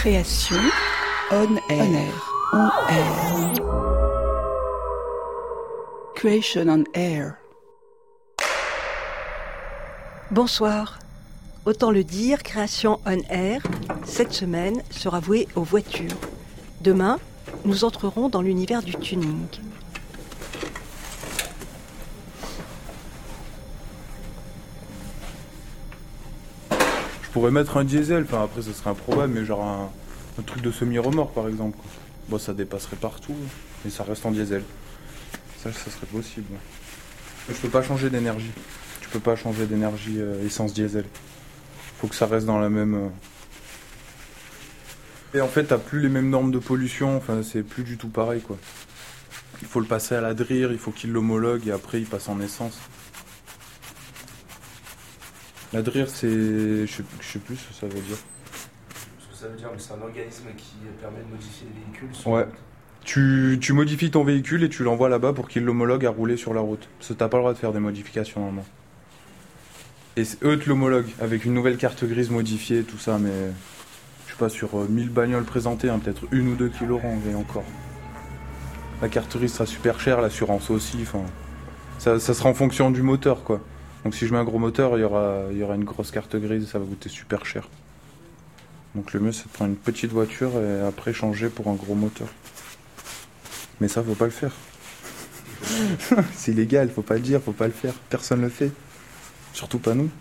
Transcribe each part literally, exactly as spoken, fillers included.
Création on air. On air. Creation on air. Bonsoir. Autant le dire, Création on air, cette semaine sera vouée aux voitures. Demain, nous entrerons dans l'univers du tuning. Je pourrais mettre un diesel, enfin après ça serait improbable, mais genre un, un truc de semi-remorque par exemple. Bon, ça dépasserait partout, mais ça reste en diesel. Ça, ça serait possible. Je peux pas changer d'énergie. Tu peux pas changer d'énergie euh, essence diesel. Faut que ça reste dans la même... Euh... Et en fait, t'as plus les mêmes normes de pollution, enfin c'est plus du tout pareil quoi. Il faut le passer à la D R I R, il faut qu'il l'homologue et après il passe en essence. La D R I R, c'est... Je sais, je sais plus ce que ça veut dire. Ce que ça veut dire, c'est un organisme qui permet de modifier les véhicules. Sur Ouais. Tu, tu modifies ton véhicule et tu l'envoies là-bas pour qu'il l'homologue à rouler sur la route. Parce que t'as pas le droit de faire des modifications normalement. Et eux te l'homologuent avec une nouvelle carte grise modifiée, tout ça, mais... Je sais pas, sur mille bagnoles présentées, hein, peut-être une ou deux qui l'auront, et encore. La carte grise sera super chère, l'assurance aussi, enfin... Ça, ça sera en fonction du moteur, quoi. Donc si je mets un gros moteur, il y aura, il y aura une grosse carte grise, ça va coûter super cher. Donc le mieux c'est de prendre une petite voiture et après changer pour un gros moteur. Mais ça faut pas le faire. C'est illégal, faut pas le dire, faut pas le faire. Personne le fait. Surtout pas nous.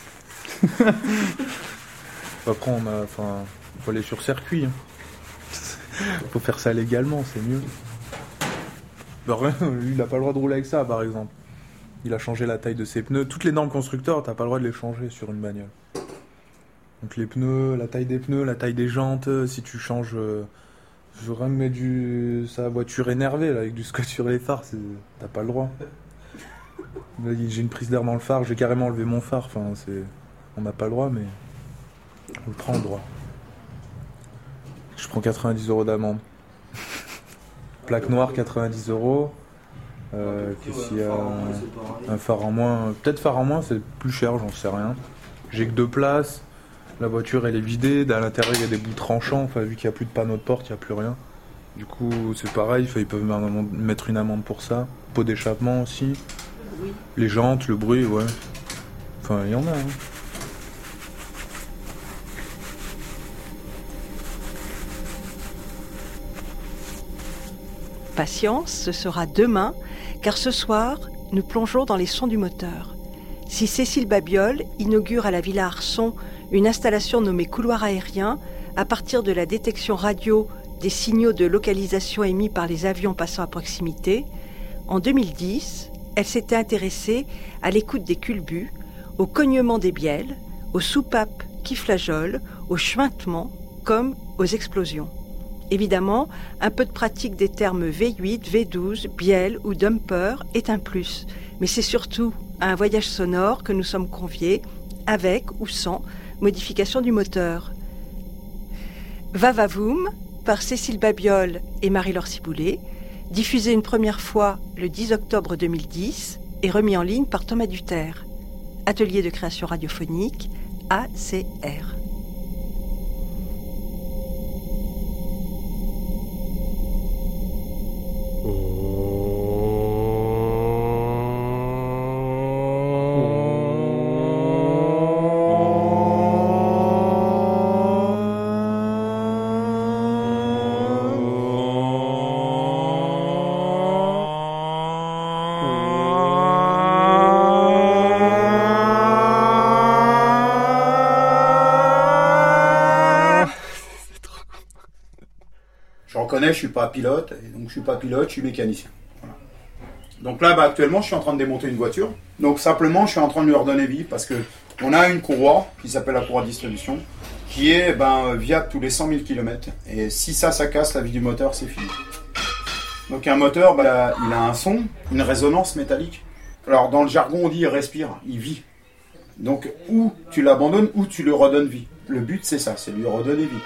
Après on a, enfin, faut aller sur circuit. Hein. Faut faire ça légalement, c'est mieux. Bah rien, lui il a pas le droit de rouler avec ça par exemple. Il a changé la taille de ses pneus. Toutes les normes constructeurs, t'as pas le droit de les changer sur une bagnole. Donc les pneus, la taille des pneus, la taille des jantes, si tu changes... Euh, je voudrais me mettre du... sa voiture énervée, là, avec du scotch sur les phares, c'est... t'as pas le droit. Là, j'ai une prise d'air dans le phare, j'ai carrément enlevé mon phare, enfin, c'est... On n'a pas le droit, mais... On le prend le droit. Je prends quatre-vingt-dix euros d'amende. Plaque noire, quatre-vingt-dix euros. Euh, qu'est-ce qu'il y a un phare en moins, peut-être phare en moins c'est plus cher, j'en sais rien. J'ai que deux places, la voiture elle est vidée, à l'intérieur il y a des bouts tranchants, enfin vu qu'il n'y a plus de panneau de porte, il n'y a plus rien. Du coup c'est pareil, ils peuvent mettre une amende pour ça. Pot d'échappement aussi, les jantes, le bruit, ouais. Enfin il y en a. Hein. Patience, ce sera demain, car ce soir, nous plongeons dans les sons du moteur. Si Cécile Babiol inaugure à la Villa Arson une installation nommée couloir aérien, à partir de la détection radio des signaux de localisation émis par les avions passant à proximité, en deux mille dix, elle s'était intéressée à l'écoute des culbuts, au cognement des bielles, aux soupapes qui flageolent, aux chuintements comme aux explosions. Évidemment, un peu de pratique des termes V huit, V douze, bielle ou dumper est un plus. Mais c'est surtout à un voyage sonore que nous sommes conviés, avec ou sans modification du moteur. Va va voum, par Cécile Babiol et Marie-Laure Ciboulet, diffusé une première fois le dix octobre deux mille dix et remis en ligne par Thomas Duterre. Atelier de création radiophonique, A C R. Je suis pas pilote, et donc je suis pas pilote, je suis mécanicien. Voilà. Donc là, bah, actuellement, je suis en train de démonter une voiture. Donc simplement, je suis en train de lui redonner vie parce que on a une courroie qui s'appelle la courroie de distribution, qui est ben, viable tous les cent mille kilomètres. Et si ça, ça casse la vie du moteur, c'est fini. Donc un moteur, bah, il a un son, une résonance métallique. Alors dans le jargon, on dit il respire, il vit. Donc ou tu l'abandonnes ou tu lui redonnes vie. Le but, c'est ça, c'est lui redonner vie.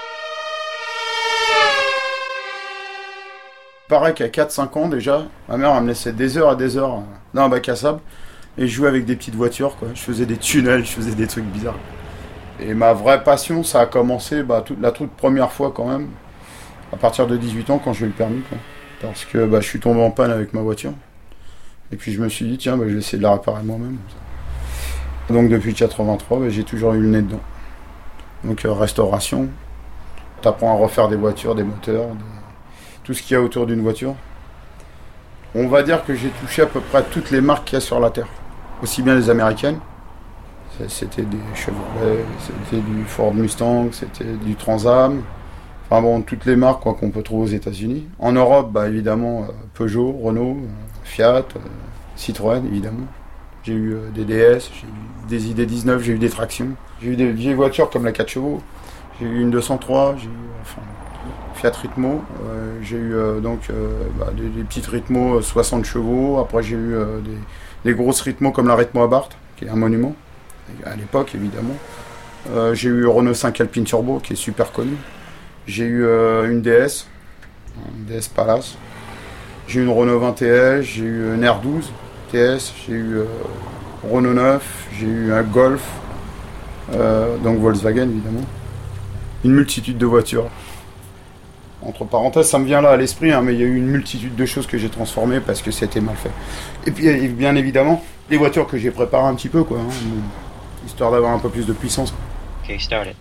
Pareil qu'à quatre cinq ans déjà, ma mère elle me laissait des heures et des heures dans un bac à sable et je jouais avec des petites voitures quoi. Je faisais des tunnels, je faisais des trucs bizarres. Et ma vraie passion, ça a commencé bah, toute, la toute première fois quand même, à partir de dix-huit ans quand j'ai eu le permis. Quoi. Parce que bah, je suis tombé en panne avec ma voiture. Et puis je me suis dit, tiens, bah, je vais essayer de la réparer moi-même. Donc depuis quatre-vingt-trois, bah, j'ai toujours eu le nez dedans. Donc euh, restauration, t'apprends à refaire des voitures, des moteurs, des... tout ce qu'il y a autour d'une voiture. On va dire que j'ai touché à peu près toutes les marques qu'il y a sur la Terre. Aussi bien les américaines, c'était des Chevrolet, c'était du Ford Mustang, c'était du Trans-Am. Enfin bon, toutes les marques quoi, qu'on peut trouver aux États-Unis. En Europe, bah, évidemment, euh, Peugeot, Renault, euh, Fiat, euh, Citroën, évidemment. J'ai eu euh, des D S, j'ai eu des I D dix-neuf, j'ai eu des tractions. J'ai eu des vieilles voitures comme la quatre chevaux. J'ai eu une deux cent trois, j'ai eu enfin, Fiat Ritmo. Euh, j'ai eu euh, donc euh, bah, des, des petites Ritmo soixante chevaux. Après, j'ai eu euh, des, des grosses Ritmo comme la Ritmo Abarth, qui est un monument, à l'époque, évidemment. Euh, j'ai eu Renault cinq Alpine Turbo, qui est super connu. J'ai eu euh, une D S, une D S Palace. J'ai eu une Renault vingt T S, j'ai eu une R douze T S, j'ai eu euh, Renault neuf, j'ai eu un Golf, euh, donc Volkswagen évidemment. Une multitude de voitures. Entre parenthèses, ça me vient là à l'esprit, hein, mais il y a eu une multitude de choses que j'ai transformées parce que c'était mal fait. Et puis bien évidemment, les voitures que j'ai préparées un petit peu, quoi, hein, histoire d'avoir un peu plus de puissance. Ok, start it.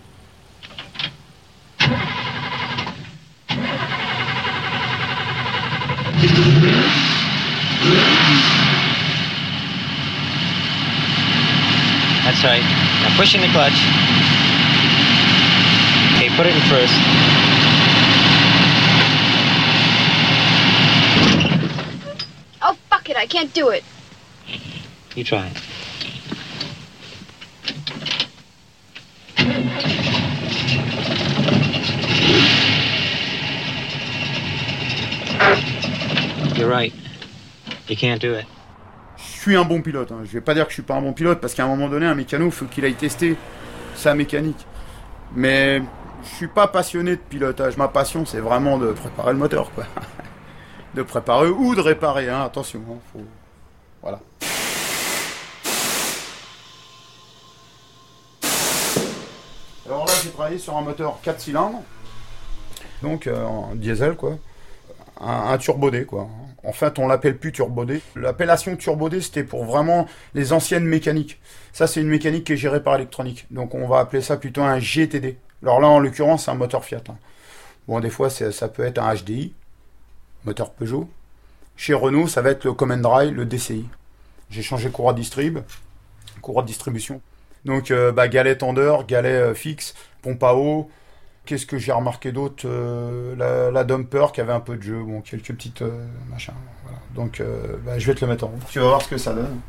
That's right. Now pushing the clutch. Okay, put it in first. Oh, fuck it, I can't do it. You try it. You're right. You can't do it. Je suis un bon pilote, hein. Je vais pas dire que je suis pas un bon pilote parce qu'à un moment donné, un mécano, il faut qu'il aille tester sa mécanique. Mais je suis pas passionné de pilotage. Ma passion, c'est vraiment de préparer le moteur, quoi. De préparer ou de réparer, hein. Attention, hein. Faut... Voilà. Alors là, j'ai travaillé sur un moteur quatre cylindres, donc euh, en diesel, quoi. Un, un turbodé, quoi. En fait, on l'appelle plus turbodé. L'appellation turbodé, c'était pour vraiment les anciennes mécaniques. Ça, c'est une mécanique qui est gérée par électronique. Donc, on va appeler ça plutôt un G T D. Alors là, en l'occurrence, c'est un moteur Fiat. Hein. Bon, des fois, c'est, ça peut être un H D I, moteur Peugeot. Chez Renault, ça va être le Command Drive, le D C I. J'ai changé courroie distrib, courroie de distribution. Donc, euh, bah, galet tendeur, galet euh, fixe, pompe à eau. Qu'est-ce que j'ai remarqué d'autre euh, la, la dumper qui avait un peu de jeu, bon, quelques petites euh, machins. Voilà. Donc, euh, bah, je vais te le mettre en route. Tu vas voir ce que ça donne.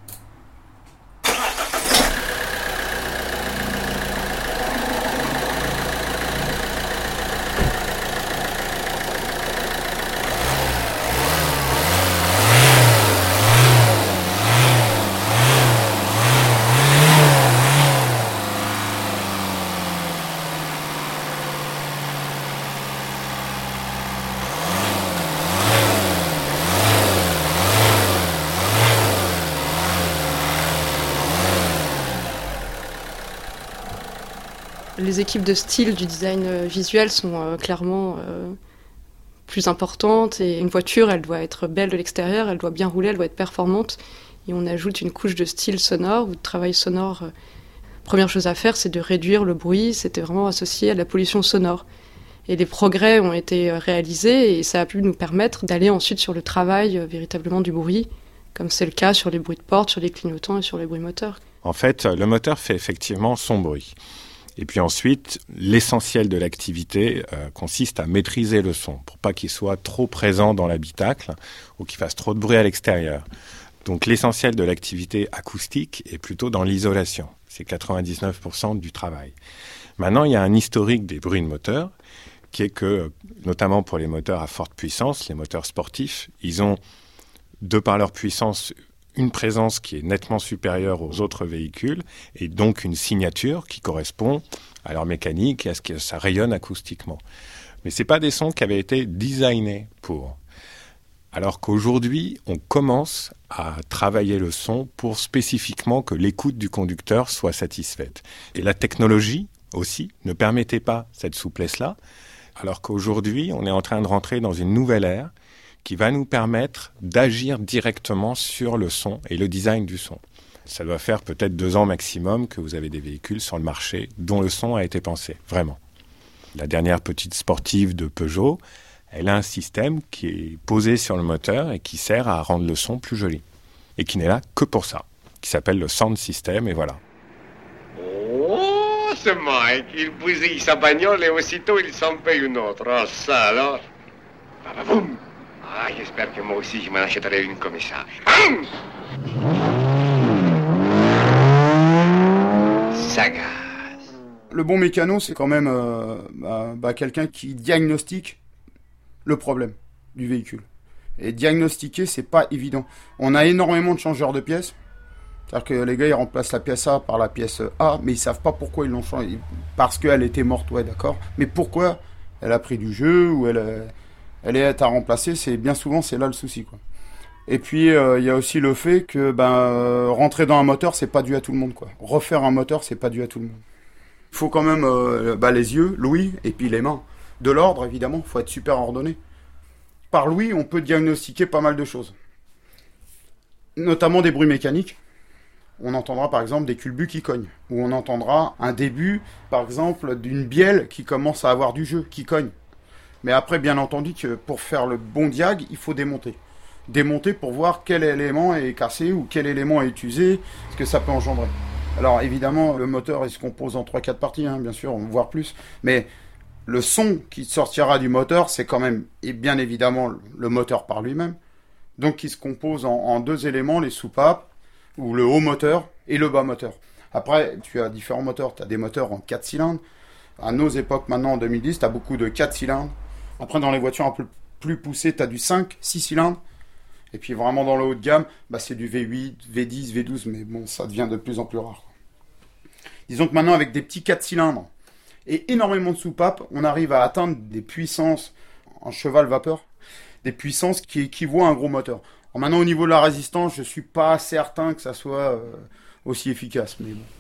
Les équipes de style du design visuel sont euh, clairement euh, plus importantes et une voiture, elle doit être belle de l'extérieur, elle doit bien rouler, elle doit être performante et on ajoute une couche de style sonore ou de travail sonore. Euh, première chose à faire, c'est de réduire le bruit, c'était vraiment associé à la pollution sonore. Et les progrès ont été réalisés et ça a pu nous permettre d'aller ensuite sur le travail euh, véritablement du bruit, comme c'est le cas sur les bruits de porte, sur les clignotants et sur les bruits moteurs. En fait, le moteur fait effectivement son bruit. Et puis ensuite, l'essentiel de l'activité euh, consiste à maîtriser le son pour pas qu'il soit trop présent dans l'habitacle ou qu'il fasse trop de bruit à l'extérieur. Donc l'essentiel de l'activité acoustique est plutôt dans l'isolation. C'est quatre-vingt-dix-neuf pour cent du travail. Maintenant, il y a un historique des bruits de moteur qui est que, notamment pour les moteurs à forte puissance, les moteurs sportifs, ils ont, de par leur puissance, une présence qui est nettement supérieure aux autres véhicules et donc une signature qui correspond à leur mécanique et à ce que ça rayonne acoustiquement. Mais ce n'est pas des sons qui avaient été designés pour. Alors qu'aujourd'hui, on commence à travailler le son pour spécifiquement que l'écoute du conducteur soit satisfaite. Et la technologie aussi ne permettait pas cette souplesse-là, alors qu'aujourd'hui, on est en train de rentrer dans une nouvelle ère qui va nous permettre d'agir directement sur le son et le design du son. Ça doit faire peut-être deux ans maximum que vous avez des véhicules sur le marché dont le son a été pensé, vraiment. La dernière petite sportive de Peugeot, elle a un système qui est posé sur le moteur et qui sert à rendre le son plus joli. Et qui n'est là que pour ça, qui s'appelle le Sound System, et voilà. Oh, c'est Mike, il bousille sa bagnole et aussitôt il s'en paye une autre. Oh, ça alors. Bavaboum. Ah, j'espère que moi aussi je m'en achèterai une comme ça. Hum ça gaz. Le bon mécano, c'est quand même euh, bah, bah, quelqu'un qui diagnostique le problème du véhicule. Et diagnostiquer, c'est pas évident. On a énormément de changeurs de pièces. C'est-à-dire que les gars, ils remplacent la pièce A par la pièce A, mais ils savent pas pourquoi ils l'ont changé. Parce qu'elle était morte, ouais, d'accord. Mais pourquoi elle a pris du jeu ou elle, elle est à remplacer, c'est bien souvent, c'est là le souci, quoi. Et puis, il euh, y a aussi le fait que ben, euh, rentrer dans un moteur, c'est pas dû à tout le monde, quoi. Refaire un moteur, c'est pas dû à tout le monde. Il faut quand même euh, bah, les yeux, l'ouïe, et puis les mains. De l'ordre, évidemment, il faut être super ordonné. Par l'ouïe, on peut diagnostiquer pas mal de choses. Notamment des bruits mécaniques. On entendra par exemple des culbus qui cognent. Ou on entendra un début, par exemple, d'une bielle qui commence à avoir du jeu, qui cogne. Mais après, bien entendu, que pour faire le bon diag, il faut démonter. Démonter pour voir quel élément est cassé ou quel élément est usé, ce que ça peut engendrer. Alors évidemment, le moteur il se compose en trois quatre parties, hein, bien sûr, voire plus. Mais le son qui sortira du moteur, c'est quand même, et bien évidemment, le moteur par lui-même. Donc qui se compose en, en deux éléments, les soupapes, ou le haut moteur et le bas moteur. Après, tu as différents moteurs. Tu as des moteurs en quatre cylindres. À nos époques, maintenant en deux mille dix, tu as beaucoup de quatre cylindres. Après, dans les voitures un peu plus poussées, tu as du cinq, six cylindres. Et puis vraiment dans le haut de gamme, bah, c'est du V huit, V dix, V douze, mais bon, ça devient de plus en plus rare. Disons que maintenant, avec des petits quatre cylindres et énormément de soupapes, on arrive à atteindre des puissances en cheval vapeur, des puissances qui équivaut à un gros moteur. Alors maintenant, au niveau de la résistance, je suis pas certain que ça soit euh, aussi efficace, mais bon.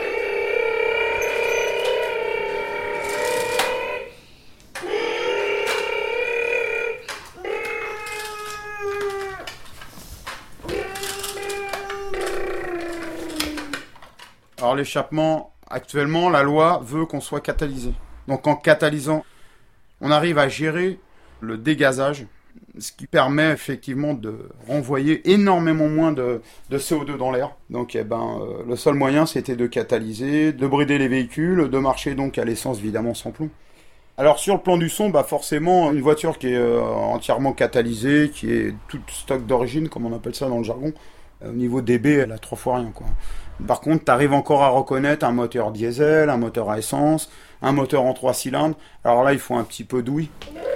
Alors l'échappement, actuellement, la loi veut qu'on soit catalysé. Donc en catalysant, on arrive à gérer le dégazage, ce qui permet effectivement de renvoyer énormément moins de, de C O deux dans l'air. Donc eh ben, euh, le seul moyen, c'était de catalyser, de brider les véhicules, de marcher donc à l'essence évidemment sans plomb. Alors sur le plan du son, bah forcément, une voiture qui est euh, entièrement catalysée, qui est toute stock d'origine, comme on appelle ça dans le jargon, euh, au niveau D B, elle a trois fois rien, quoi. Par contre, tu arrives encore à reconnaître un moteur diesel, un moteur à essence, un moteur en trois cylindres. Alors là, il faut un petit peu d'ouïe.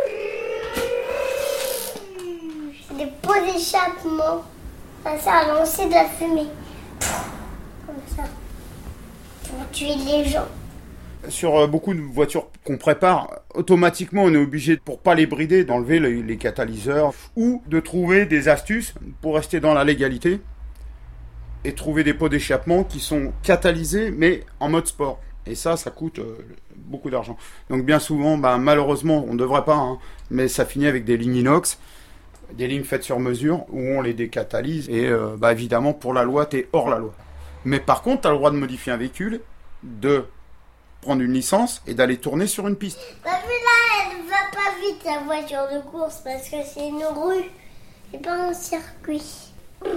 C'est des pots d'échappement. Ça sert à lancer de la fumée. Comme ça. Pour tuer les gens. Sur beaucoup de voitures qu'on prépare, automatiquement, on est obligé, pour pas les brider, d'enlever les, les catalyseurs ou de trouver des astuces pour rester dans la légalité. Et trouver des pots d'échappement qui sont catalysés, mais en mode sport. Et ça, ça coûte euh, beaucoup d'argent. Donc bien souvent, bah, malheureusement, on ne devrait pas, hein, mais ça finit avec des lignes inox, des lignes faites sur mesure, où on les décatalyse. Et euh, bah, évidemment, pour la loi, tu es hors la loi. Mais par contre, tu as le droit de modifier un véhicule, de prendre une licence et d'aller tourner sur une piste. Bah, mais là, elle va pas vite, la voiture de course, parce que c'est une rue, c'est pas un circuit.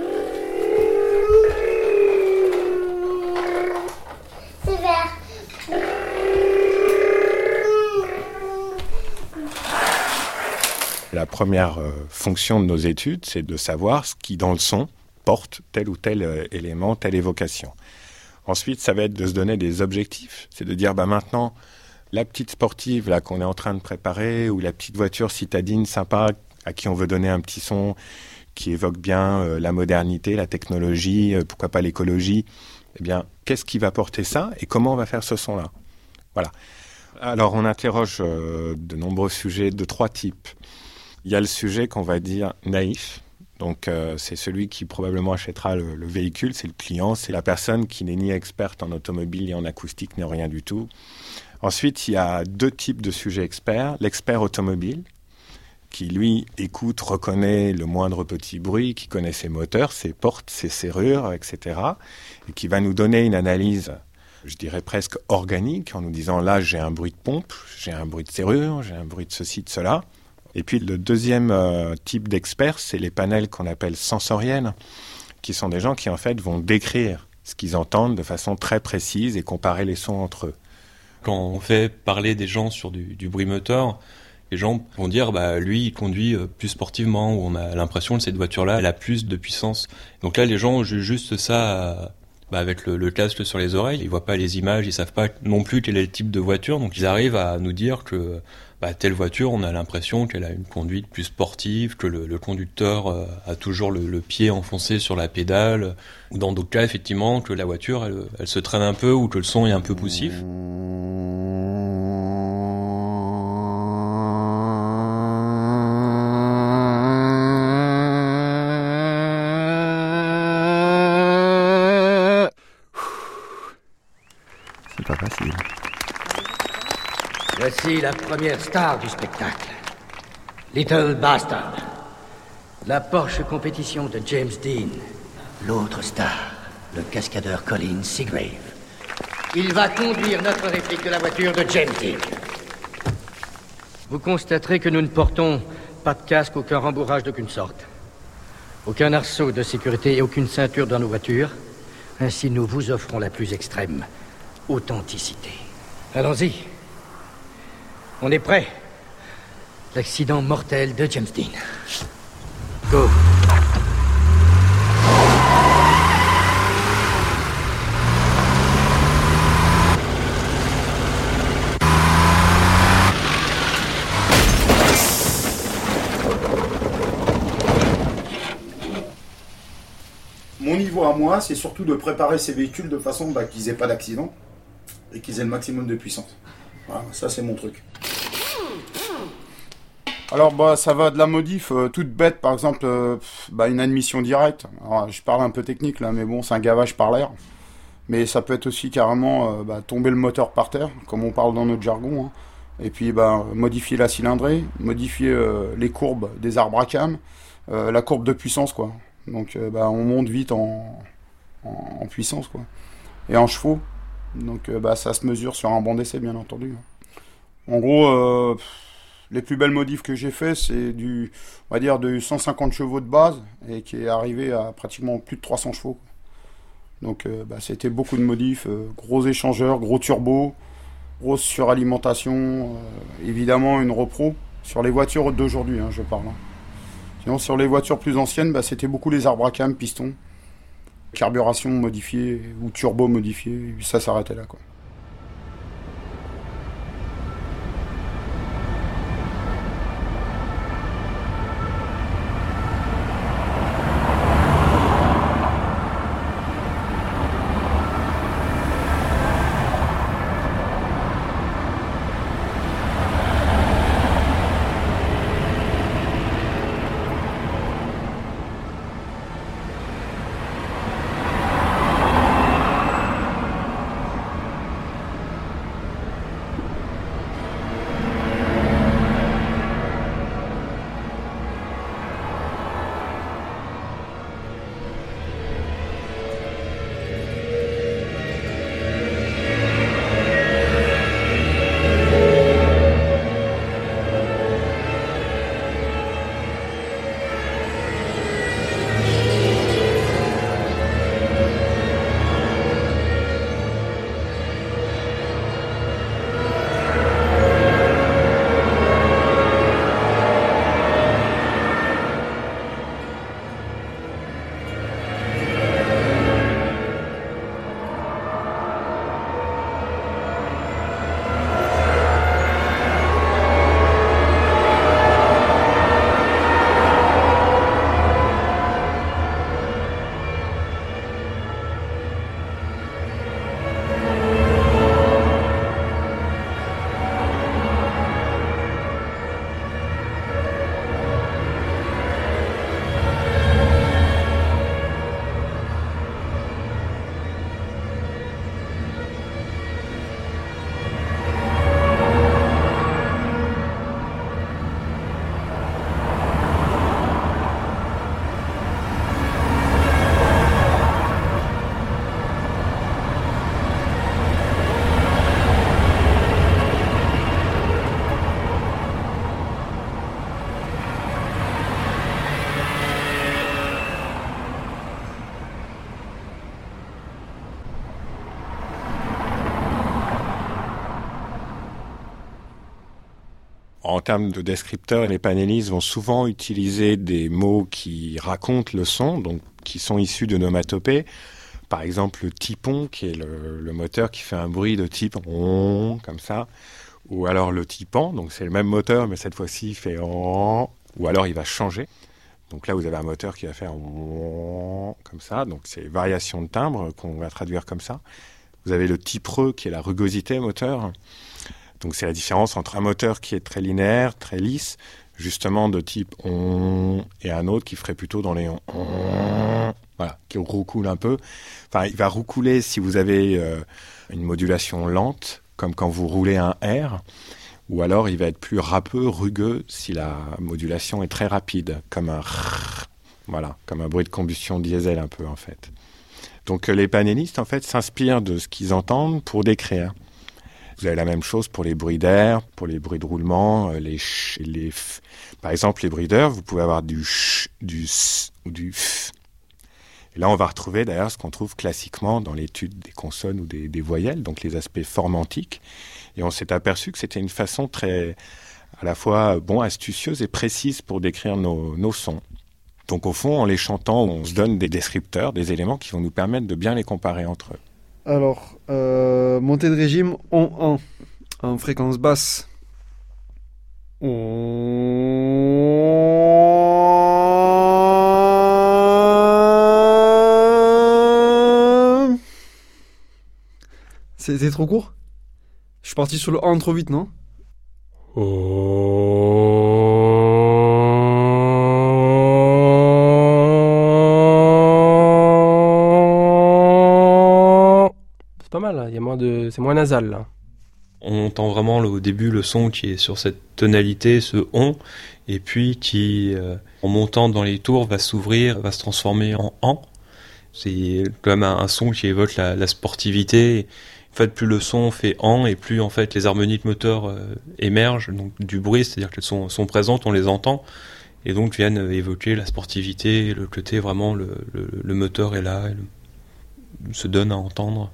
C'est vert. La première euh, fonction de nos études, c'est de savoir ce qui, dans le son, porte tel ou tel euh, élément, telle évocation. Ensuite, ça va être de se donner des objectifs. C'est de dire, bah, maintenant, la petite sportive là qu'on est en train de préparer, ou la petite voiture citadine sympa à qui on veut donner un petit son qui évoque bien euh, la modernité, la technologie, euh, pourquoi pas l'écologie, eh bien, qu'est-ce qui va porter ça et comment on va faire ce son-là? Voilà. Alors, on interroge euh, de nombreux sujets de trois types. Il y a le sujet qu'on va dire naïf. Donc, euh, c'est celui qui probablement achètera le, le véhicule, c'est le client, c'est la personne qui n'est ni experte en automobile, ni en acoustique, ni en rien du tout. Ensuite, il y a deux types de sujets experts. L'expert automobile, qui lui écoute, reconnaît le moindre petit bruit, qui connaît ses moteurs, ses portes, ses serrures, et cetera. Et qui va nous donner une analyse, je dirais presque organique, en nous disant là, j'ai un bruit de pompe, j'ai un bruit de serrure, j'ai un bruit de ceci, de cela. Et puis le deuxième euh, type d'experts, c'est les panels qu'on appelle sensoriels, qui sont des gens qui en fait vont décrire ce qu'ils entendent de façon très précise et comparer les sons entre eux. Quand on fait parler des gens sur du, du bruit moteur, les gens vont dire bah lui il conduit plus sportivement, ou on a l'impression que cette voiture-là elle a plus de puissance. Donc là les gens jugent juste ça bah, avec le, le casque sur les oreilles, ils voient pas les images, ils savent pas non plus quel est le type de voiture, donc ils arrivent à nous dire que bah, telle voiture, on a l'impression qu'elle a une conduite plus sportive, que le, le conducteur euh, a toujours le, le pied enfoncé sur la pédale, ou dans d'autres cas, effectivement, que la voiture, elle, elle se traîne un peu, ou que le son est un peu poussif. C'est pas facile. Voici la première star du spectacle. Little Bastard. La Porsche compétition de James Dean. L'autre star, le cascadeur Colin Seagrave. Il va conduire notre réplique de la voiture de James Dean. Vous constaterez que nous ne portons pas de casque, aucun rembourrage d'aucune sorte. Aucun arceau de sécurité et aucune ceinture dans nos voitures. Ainsi, nous vous offrons la plus extrême authenticité. Allons-y. On est prêt. L'accident mortel de James Dean. Go. Mon niveau à moi, c'est surtout de préparer ces véhicules de façon bah, qu'ils n'aient pas d'accident et qu'ils aient le maximum de puissance. Voilà, ça c'est mon truc. Alors bah ça va de la modif euh, toute bête, par exemple euh, bah, une admission directe. Alors, je parle un peu technique là, mais bon c'est un gavage par l'air. Mais ça peut être aussi carrément euh, bah, tomber le moteur par terre, comme on parle dans notre jargon. Hein. Et puis bah, modifier la cylindrée, modifier euh, les courbes des arbres à cam, euh, la courbe de puissance quoi. Donc euh, bah, on monte vite en, en, en puissance quoi. Et en chevaux. Donc euh, bah, ça se mesure sur un banc d'essai bien entendu. En gros, euh, les plus belles modifs que j'ai fait, c'est du, on va dire, de cent cinquante chevaux de base et qui est arrivé à pratiquement plus de trois cents chevaux. Donc euh, bah, c'était beaucoup de modifs, euh, gros échangeurs, gros turbos, grosse suralimentation, euh, évidemment une repro sur les voitures d'aujourd'hui, hein, je parle. Hein. Sinon sur les voitures plus anciennes, bah, c'était beaucoup les arbres à cam, pistons. Carburation modifiée ou turbo modifié, ça s'arrêtait là quoi. En termes de descripteurs, les panélistes vont souvent utiliser des mots qui racontent le son, donc qui sont issus de nomatopées. Par exemple, le tipon, qui est le, le moteur qui fait un bruit de type on, comme ça. Ou alors le tipan, donc c'est le même moteur, mais cette fois-ci il fait on. Ou alors il va changer. Donc là, vous avez un moteur qui va faire on, comme ça. Donc c'est variation de timbre qu'on va traduire comme ça. Vous avez le tipreux, qui est la rugosité moteur. Donc c'est la différence entre un moteur qui est très linéaire, très lisse, justement de type on, et un autre qui ferait plutôt dans les on, on, voilà, qui roucoule un peu. Enfin, il va roucouler si vous avez euh, une modulation lente, comme quand vous roulez un R, ou alors il va être plus râpeux, rugueux, si la modulation est très rapide, comme un rrr, voilà, comme un bruit de combustion diesel un peu en fait. Donc les panélistes en fait s'inspirent de ce qu'ils entendent pour décrire. Vous avez la même chose pour les bruits d'air, pour les bruits de roulement, les ch, les f. Par exemple, les bruits d'air, vous pouvez avoir du ch, du s ou du f. Et là, on va retrouver d'ailleurs ce qu'on trouve classiquement dans l'étude des consonnes ou des, des voyelles, donc les aspects formantiques. Et on s'est aperçu que c'était une façon très, à la fois bon, astucieuse et précise pour décrire nos, nos sons. Donc au fond, en les chantant, on se donne des descripteurs, des éléments qui vont nous permettre de bien les comparer entre eux. Alors, euh, montée de régime on en, en fréquence basse. On... C'était trop court ? Je suis parti sur le en trop vite, non ? C'est pas mal, là. Il y a moins de... c'est moins nasal là. On entend vraiment au début le son qui est sur cette tonalité, ce on, et puis qui, euh, en montant dans les tours, va s'ouvrir, va se transformer en en. C'est quand même un, un son qui évoque la, la sportivité. En fait, plus le son fait en, et plus en fait les harmonies de moteur euh, émergent, donc du bruit, c'est-à-dire qu'elles sont, sont présentes, on les entend, et donc viennent évoquer la sportivité, le côté vraiment le, le, le moteur est là, et le, se donne à entendre.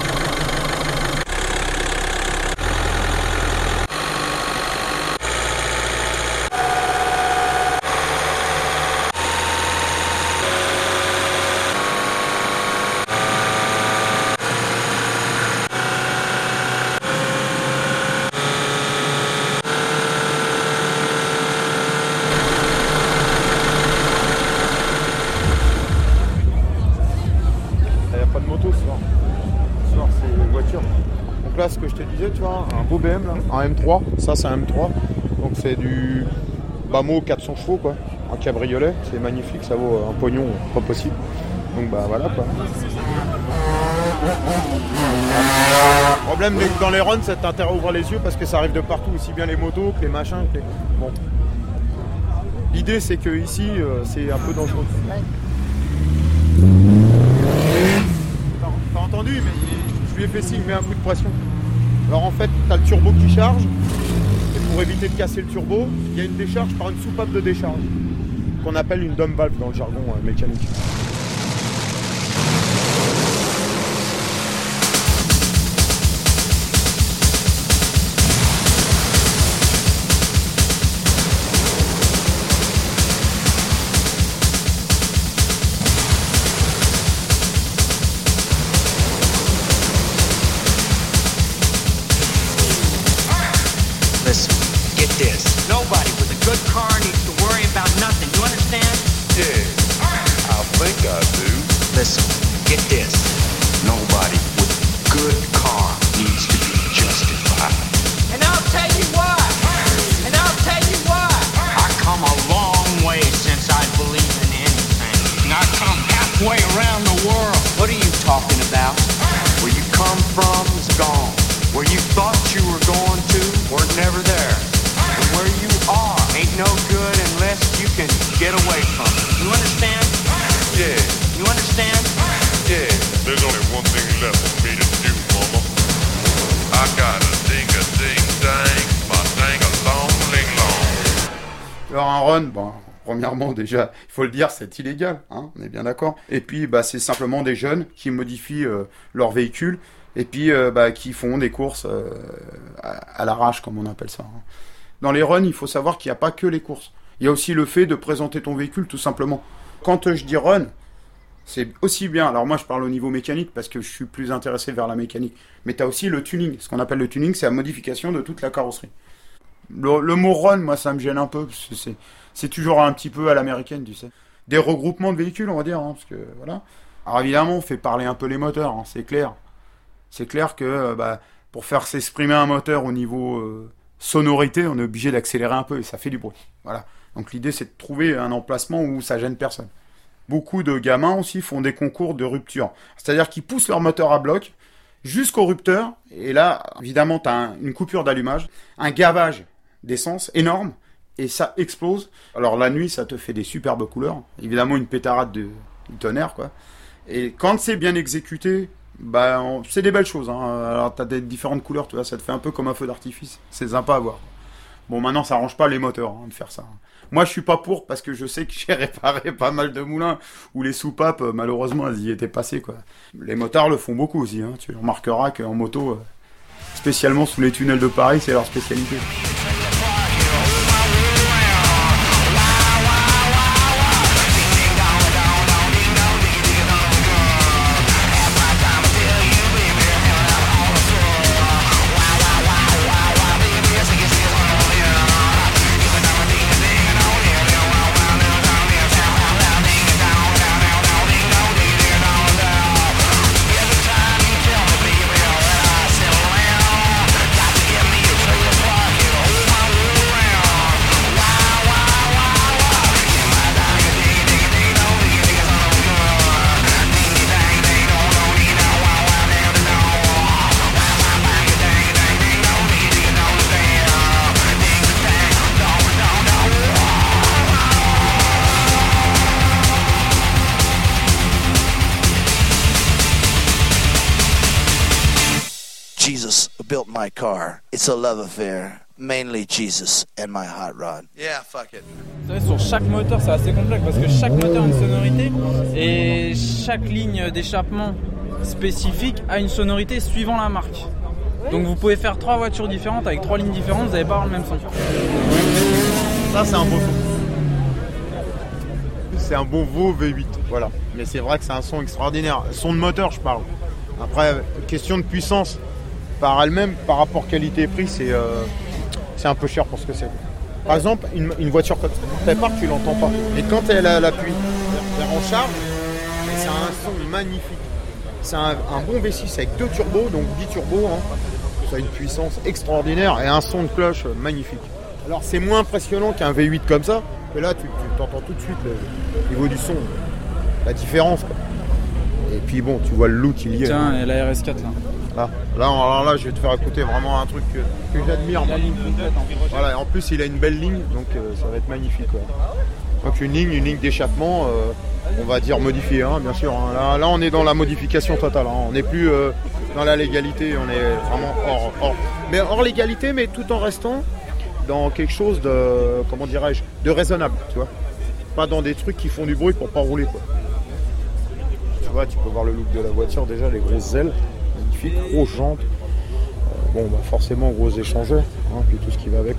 Ce que je te disais, tu vois, un beau B M là, un M trois, ça c'est un M trois, donc c'est du Bamo quatre cents chevaux quoi, un cabriolet, c'est magnifique, ça vaut un pognon pas possible, donc bah voilà quoi. Le problème dans les runs, c'est d'intérêt à ouvrir les yeux parce que ça arrive de partout, aussi bien les motos que les machins, que les... bon. L'idée c'est que ici euh, c'est un peu dangereux. T'as, t'as entendu, mais je lui ai fait signe, mets un coup de pression. Alors en fait, tu as le turbo qui charge, et pour éviter de casser le turbo, il y a une décharge par une soupape de décharge, qu'on appelle une dump valve dans le jargon euh, mécanique. Alors un run, bon, premièrement déjà, il faut le dire, c'est illégal, hein, on est bien d'accord. Et puis bah, c'est simplement des jeunes qui modifient euh, leur véhicule et puis euh, bah, qui font des courses euh, à, à l'arrache, comme on appelle ça. Hein. Dans les runs, il faut savoir qu'il n'y a pas que les courses. Il y a aussi le fait de présenter ton véhicule, tout simplement. Quand je dis run, c'est aussi bien. Alors moi, je parle au niveau mécanique parce que je suis plus intéressé vers la mécanique. Mais tu as aussi le tuning. Ce qu'on appelle le tuning, c'est la modification de toute la carrosserie. Le, le mot run, moi, ça me gêne un peu. Parce que c'est, c'est toujours un petit peu à l'américaine, tu sais. Des regroupements de véhicules, on va dire. Hein, parce que, voilà. Alors évidemment, on fait parler un peu les moteurs, hein, c'est clair. C'est clair que euh, bah, pour faire s'exprimer un moteur au niveau euh, sonorité, on est obligé d'accélérer un peu et ça fait du bruit. Voilà. Donc l'idée, c'est de trouver un emplacement où ça gêne personne. Beaucoup de gamins aussi font des concours de rupture. C'est-à-dire qu'ils poussent leur moteur à bloc jusqu'au rupteur. Et là, évidemment, tu as un, une coupure d'allumage, un gavage d'essence énorme. Et ça explose. Alors la nuit, ça te fait des superbes couleurs. Évidemment, une pétarade de, de tonnerre, quoi. Et quand c'est bien exécuté, bah, on, c'est des belles choses. Hein. Alors tu as des différentes couleurs, tu vois, ça te fait un peu comme un feu d'artifice. C'est sympa à voir. Bon, maintenant, ça arrange pas les moteurs hein, de faire ça. Moi, je suis pas pour parce que je sais que j'ai réparé pas mal de moulins où les soupapes, malheureusement, elles y étaient passées, quoi. Les motards le font beaucoup aussi. Hein. Tu remarqueras qu'en moto, spécialement sous les tunnels de Paris, c'est leur spécialité. Jesus built my car. It's a love affair. Mainly Jesus and my hot rod. Yeah, fuck it. Sur chaque moteur, c'est assez complexe parce que chaque moteur a une sonorité et chaque ligne d'échappement spécifique a une sonorité suivant la marque. Donc vous pouvez faire trois voitures différentes avec trois lignes différentes, vous n'allez pas avoir le même son. Ça, c'est un beau son. C'est un bon Volvo V huit, voilà. Mais c'est vrai que c'est un son extraordinaire. Son de moteur, je parle. Après, question de puissance, par elle-même, par rapport qualité-prix, c'est, euh, c'est un peu cher pour ce que c'est. Par exemple, une, une voiture comme ça, quand elle part, tu l'entends pas. Et quand elle a l'appui, elle en charge, c'est un son magnifique. C'est un, un bon V six avec deux turbos, donc dix turbos. Hein. Ça a une puissance extraordinaire et un son de cloche magnifique. Alors c'est moins impressionnant qu'un V huit comme ça, mais là tu, tu t'entends tout de suite le, le niveau du son, la différence, quoi. Et puis bon, tu vois le look il y est. Tiens, et la R S quatre là. Là, là, alors là, je vais te faire écouter vraiment un truc que, que j'admire. La ligne complète en voilà, en plus il a une belle ligne, donc euh, ça va être magnifique, quoi. Donc une ligne, une ligne d'échappement, euh, on va dire modifiée, hein, bien sûr. Hein. Là, là, on est dans la modification totale. Hein. On n'est plus euh, dans la légalité, on est vraiment hors, hors, mais hors légalité, mais tout en restant dans quelque chose de, comment dirais-je, de raisonnable, tu vois. Pas dans des trucs qui font du bruit pour pas rouler, quoi. Tu vois, tu peux voir le look de la voiture déjà, les grosses ailes, magnifiques, grosses jantes. Euh, bon, bah forcément gros échangeurs, hein, puis tout ce qui va avec.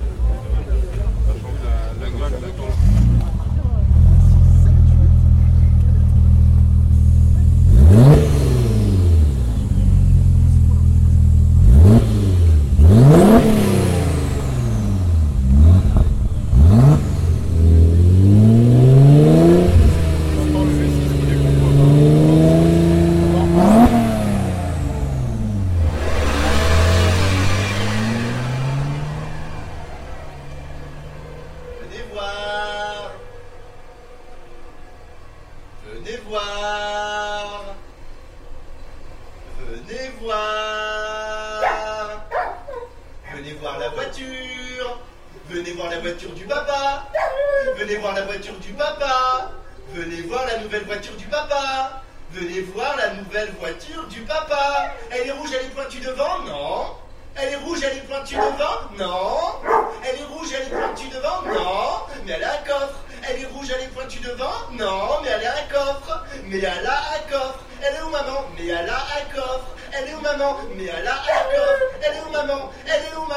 Mais elle a un coffre. Elle est où maman?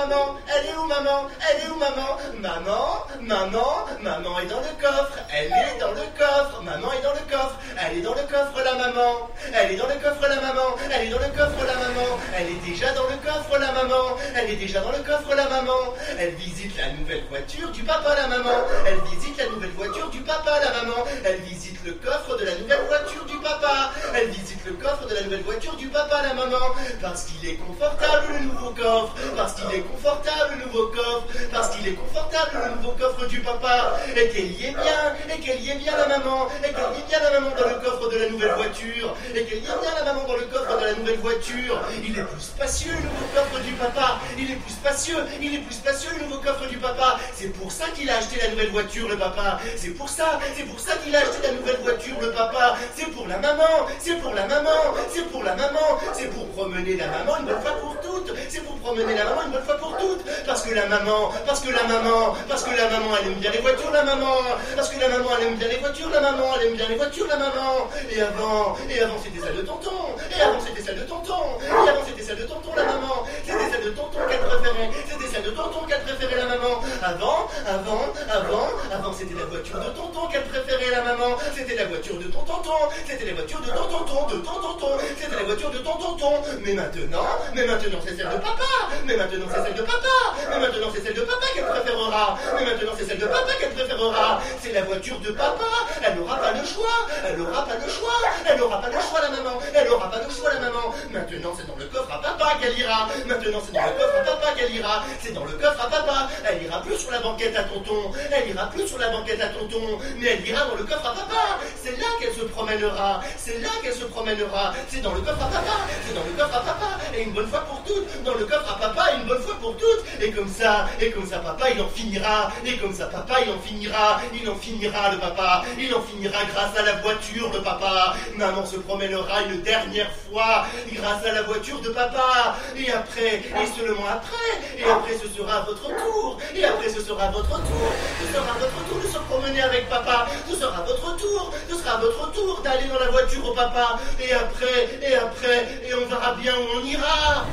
maman? Elle est où maman? Elle est où maman? Maman, maman, maman est dans le coffre. Elle est dans le coffre. Maman est dans le coffre. Elle est dans le coffre la maman. Elle est dans le coffre la maman. Elle est dans le coffre la maman. Elle est déjà dans le coffre la maman. Elle est déjà dans le coffre la maman. Elle visite la nouvelle voiture du papa la maman. Elle visite la nouvelle voiture du papa la maman. Elle visite le coffre de la nouvelle voiture du papa. Elle visite le coffre de la nouvelle voiture du papa la maman. Parce qu'il est confortable le nouveau coffre. Parce qu'il est confortable le nouveau coffre. Parce qu'il est confortable le nouveau coffre du papa. Et qu'elle y est bien. Et qu'elle y est bien la maman. Et qu'elle y est bien la maman dans le coffre de la nouvelle voiture. Et qu'elle y est bien la maman dans le coffre de la nouvelle voiture. Il est plus spacieux le nouveau coffre du papa. Il est plus spacieux. Il est plus spacieux le nouveau coffre du papa. C'est pour ça qu'il a acheté la nouvelle voiture le papa. C'est pour ça. C'est pour ça qu'il a acheté la nouvelle voiture le papa. C'est pour la maman. C'est pour la maman. C'est pour la maman. C'est pour promener la maman une bonne fois pour toutes. C'est pour promener la maman une bonne fois pour toutes. Parce que la maman, parce que la maman, parce que la maman, elle aime bien les voitures, la maman. Parce que la maman, elle aime bien les voitures, la maman. Elle aime bien les voitures, la maman. Et avant, et avant c'était celle de tonton. Et avant c'était celle de tonton. Et avant c'était celle de tonton, la maman. C'était celle de tonton qu'elle préférait. C'était celle de tonton qu'elle préférait, la maman. Avant, avant, avant, avant c'était la voiture de tonton qu'elle préférait, la maman. C'était la voiture de tonton. C'était la voiture de tonton, de tonton. C'était la voiture de tonton. Mais maintenant, mais maintenant c'est celle de papa. Mais maintenant c'est celle de papa. Mais maintenant c'est celle de papa qu'elle préférera. Mais maintenant c'est celle de papa qu'elle préférera. C'est la voiture de papa. Elle n'aura pas le choix. Elle n'aura pas le choix. Elle n'aura pas le choix, la maman. Elle n'aura pas le choix, la maman. Maintenant c'est dans le coffre à papa qu'elle ira. Maintenant c'est dans le coffre à papa qu'elle ira. C'est dans le coffre à papa. Elle ira plus sur la banquette à tonton. Elle ira plus sur la banquette à tonton. Mais elle ira dans le coffre à papa. C'est là qu'elle se promènera. C'est là qu'elle se promènera. C'est dans le coffre à papa. C'est dans le coffre à papa. Et une bonne fois pour toutes. Dans le coffre à papa, une bonne fois pour toutes. Et comme ça, et comme ça papa il en finira. Et comme ça papa il en finira. Il en finira le papa. Il en finira grâce à la voiture de papa. Maman se promènera une dernière fois grâce à la voiture de papa. Et après, et seulement après, et après ce sera votre tour. Et après ce sera votre tour. Ce sera votre tour de se promener avec papa. Ce sera votre tour. Ce sera votre tour d'aller dans la voiture au papa. Et après, et après, et on verra bien où on ira.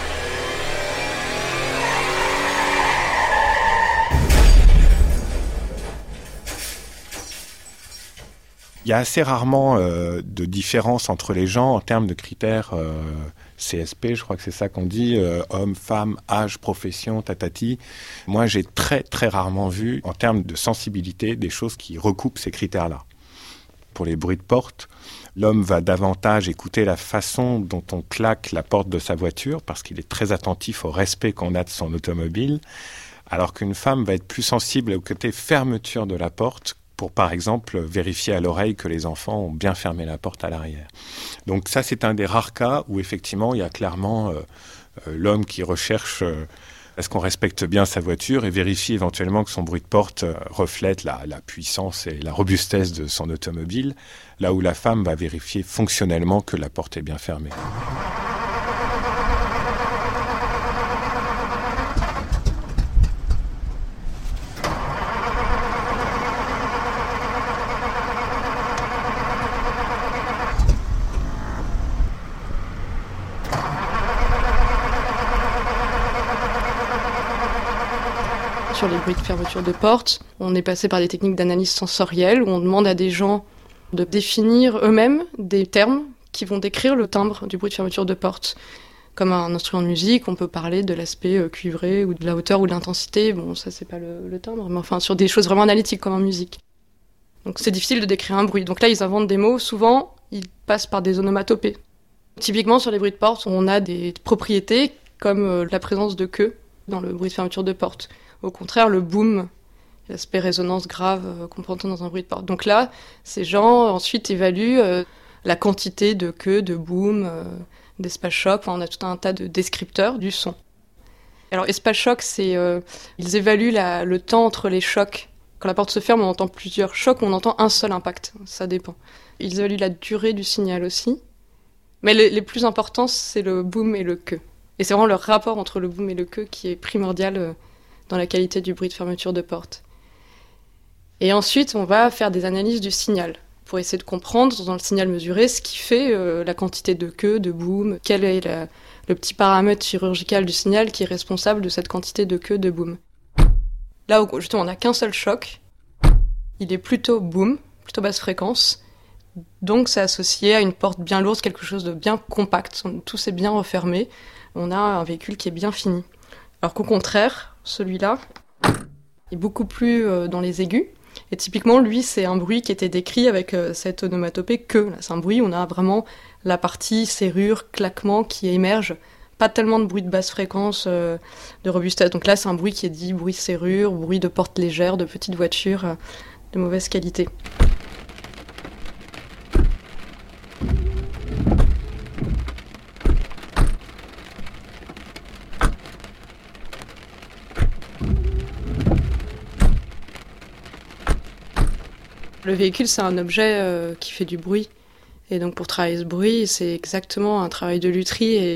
Il y a assez rarement euh, de différence entre les gens en termes de critères euh, C S P, je crois que c'est ça qu'on dit, euh, homme, femme, âge, profession, tatati. Moi, j'ai très très rarement vu, en termes de sensibilité, des choses qui recoupent ces critères-là. Pour les bruits de porte, l'homme va davantage écouter la façon dont on claque la porte de sa voiture, parce qu'il est très attentif au respect qu'on a de son automobile, alors qu'une femme va être plus sensible au côté fermeture de la porte, pour, par exemple, vérifier à l'oreille que les enfants ont bien fermé la porte à l'arrière. Donc ça, c'est un des rares cas où, effectivement, il y a clairement euh, euh, l'homme qui recherche euh, est-ce qu'on respecte bien sa voiture et vérifie éventuellement que son bruit de porte euh, reflète la, la puissance et la robustesse de son automobile, là où la femme va vérifier fonctionnellement que la porte est bien fermée. Sur les bruits de fermeture de porte, on est passé par des techniques d'analyse sensorielle où on demande à des gens de définir eux-mêmes des termes qui vont décrire le timbre du bruit de fermeture de porte. Comme un instrument de musique, on peut parler de l'aspect cuivré ou de la hauteur ou de l'intensité. Bon, ça c'est pas le, le timbre, mais enfin sur des choses vraiment analytiques comme en musique. Donc c'est difficile de décrire un bruit. Donc là, ils inventent des mots. Souvent, ils passent par des onomatopées. Typiquement, sur les bruits de porte, on a des propriétés comme la présence de queue dans le bruit de fermeture de porte. Au contraire, le boom, l'aspect résonance grave euh, qu'on peut entendre dans un bruit de porte. Donc là, ces gens ensuite évaluent euh, la quantité de queue, de boom, euh, d'espace choc. Enfin, on a tout un tas de descripteurs du son. Alors, espace choc, c'est euh, ils évaluent la, le temps entre les chocs. Quand la porte se ferme, on entend plusieurs chocs, on entend un seul impact. Ça dépend. Ils évaluent la durée du signal aussi. Mais les, les plus importants, c'est le boom et le queue. Et c'est vraiment le rapport entre le boom et le queue qui est primordial euh, dans la qualité du bruit de fermeture de porte. Et ensuite, on va faire des analyses du signal pour essayer de comprendre dans le signal mesuré ce qui fait euh, la quantité de queue, de boom, quel est la, le petit paramètre chirurgical du signal qui est responsable de cette quantité de queue, de boom. Là, justement, on n'a qu'un seul choc. Il est plutôt boom, plutôt basse fréquence. Donc, c'est associé à une porte bien lourde, quelque chose de bien compact. Tout s'est bien refermé. On a un véhicule qui est bien fini. Alors qu'au contraire, celui-là est beaucoup plus euh, dans les aigus. Et typiquement, lui, c'est un bruit qui était décrit avec euh, cette onomatopée que. Là, c'est un bruit où on a vraiment la partie serrure, claquement qui émerge. Pas tellement de bruit de basse fréquence, euh, de robustesse. Donc là, c'est un bruit qui est dit bruit serrure, bruit de porte légère, de petite voiture euh, de mauvaise qualité. Le véhicule, c'est un objet euh, qui fait du bruit. Et donc pour travailler ce bruit, c'est exactement un travail de lutherie. Et...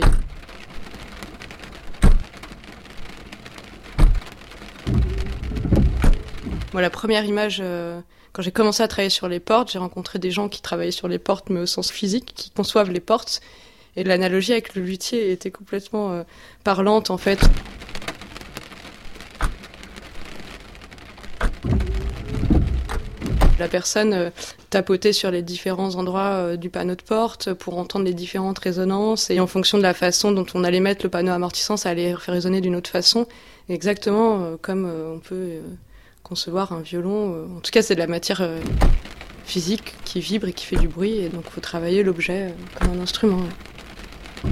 Moi, la première image, euh, quand j'ai commencé à travailler sur les portes, j'ai rencontré des gens qui travaillaient sur les portes, mais au sens physique, qui conçoivent les portes. Et l'analogie avec le luthier était complètement euh, parlante, en fait. La personne euh, tapotait sur les différents endroits euh, du panneau de porte pour entendre les différentes résonances. Et en fonction de la façon dont on allait mettre le panneau amortissant, ça allait faire résonner d'une autre façon. Exactement euh, comme euh, on peut... Euh, concevoir un violon. En tout cas, c'est de la matière euh, physique qui vibre et qui fait du bruit, et donc il faut travailler l'objet euh, comme un instrument. Ouais.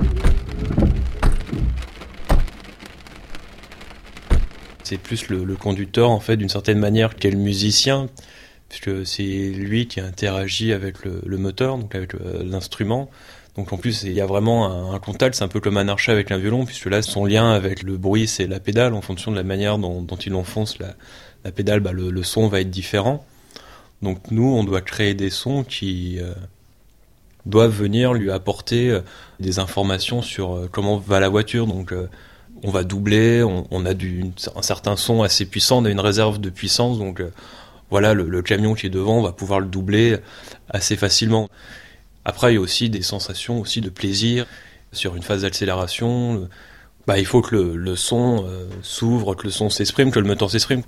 C'est plus le, le conducteur, en fait, d'une certaine manière, qu'est le musicien, puisque c'est lui qui interagit avec le, le moteur, donc avec le, l'instrument. Donc en plus, il y a vraiment un, un contact, c'est un peu comme un archet avec un violon, puisque là, son lien avec le bruit, c'est la pédale, en fonction de la manière dont, dont il enfonce la, la pédale, bah, le, le son va être différent. Donc nous, on doit créer des sons qui euh, doivent venir lui apporter euh, des informations sur euh, comment va la voiture. Donc euh, on va doubler, on, on a du, un certain son assez puissant, on a une réserve de puissance, donc euh, voilà, le, le camion qui est devant, on va pouvoir le doubler assez facilement. Après, il y a aussi des sensations aussi de plaisir. Sur une phase d'accélération, bah, il faut que le, le son euh, s'ouvre, que le son s'exprime, que le moteur s'exprime.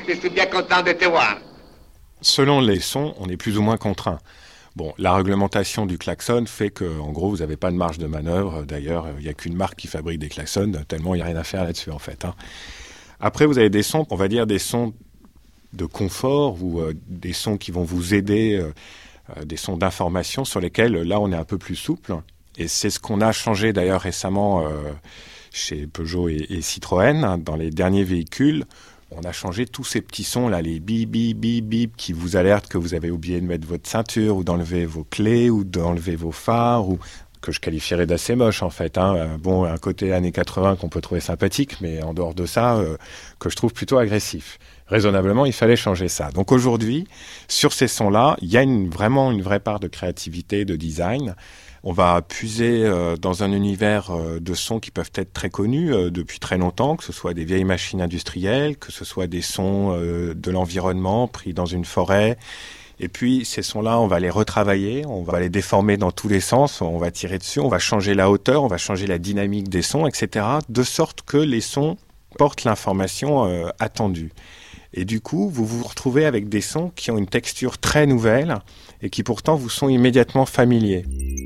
je suis bien content de te voir. Selon les sons, on est plus ou moins contraint. Bon, la réglementation du klaxon fait que, en gros, vous n'avez pas de marge de manœuvre. D'ailleurs, il n'y a qu'une marque qui fabrique des klaxons, tellement il n'y a rien à faire là-dessus, en fait. Hein. Après, vous avez des sons, on va dire des sons de confort ou euh, des sons qui vont vous aider, euh, euh, des sons d'information sur lesquels, là, on est un peu plus souple. Et c'est ce qu'on a changé, d'ailleurs, récemment euh, chez Peugeot et, et Citroën, hein, dans les derniers véhicules. On a changé tous ces petits sons là, les bip bip bip bip qui vous alertent que vous avez oublié de mettre votre ceinture ou d'enlever vos clés ou d'enlever vos phares ou que je qualifierais d'assez moche en fait. Hein. Bon, un côté années quatre-vingts qu'on peut trouver sympathique, mais en dehors de ça, euh, que je trouve plutôt agressif. Raisonnablement, il fallait changer ça. Donc aujourd'hui, sur ces sons-là, il y a une, vraiment une vraie part de créativité, de design. On va puiser euh, dans un univers euh, de sons qui peuvent être très connus euh, depuis très longtemps, que ce soit des vieilles machines industrielles, que ce soit des sons euh, de l'environnement pris dans une forêt. Et puis ces sons-là, on va les retravailler, on va les déformer dans tous les sens, on va tirer dessus, on va changer la hauteur, on va changer la dynamique des sons, et cetera, de sorte que les sons portent l'information euh, attendue. Et du coup, vous vous retrouvez avec des sons qui ont une texture très nouvelle et qui pourtant vous sont immédiatement familiers.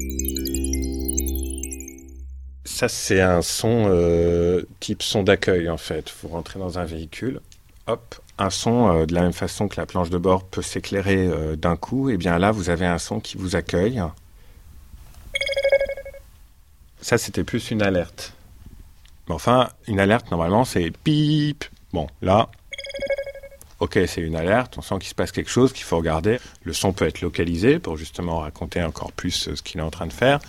Ça, c'est un son euh, type son d'accueil, en fait. Vous rentrez dans un véhicule, hop, un son euh, de la même façon que la planche de bord peut s'éclairer euh, d'un coup. Et bien là, vous avez un son qui vous accueille. Ça, c'était plus une alerte. Mais enfin, une alerte, normalement, c'est bip. Bon, là... Ok, c'est une alerte, on sent qu'il se passe quelque chose, qu'il faut regarder. Le son peut être localisé pour justement raconter encore plus ce qu'il est en train de faire.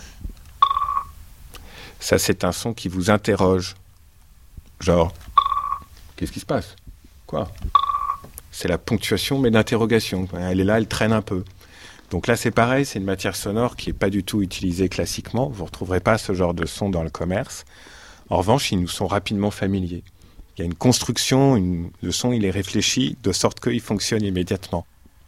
Ça, c'est un son qui vous interroge. Genre, qu'est-ce qui se passe? Quoi? C'est la ponctuation, mais d'interrogation. Elle est là, elle traîne un peu. Donc là, c'est pareil, c'est une matière sonore qui n'est pas du tout utilisée classiquement. Vous ne retrouverez pas ce genre de son dans le commerce. En revanche, ils nous sont rapidement familiers. Il y a une construction, une... le son il est réfléchi de sorte qu'il fonctionne immédiatement.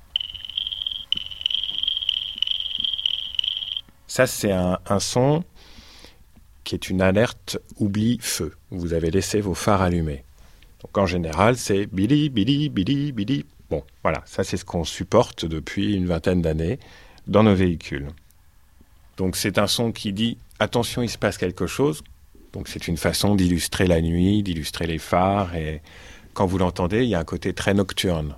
Ça c'est un, un son qui est une alerte oubli feu. Vous avez laissé vos phares allumés. Donc en général c'est bili bili bili bili. Bon voilà, ça c'est ce qu'on supporte depuis une vingtaine d'années dans nos véhicules. Donc c'est un son qui dit attention il se passe quelque chose. Donc c'est une façon d'illustrer la nuit, d'illustrer les phares, et quand vous l'entendez, il y a un côté très nocturne.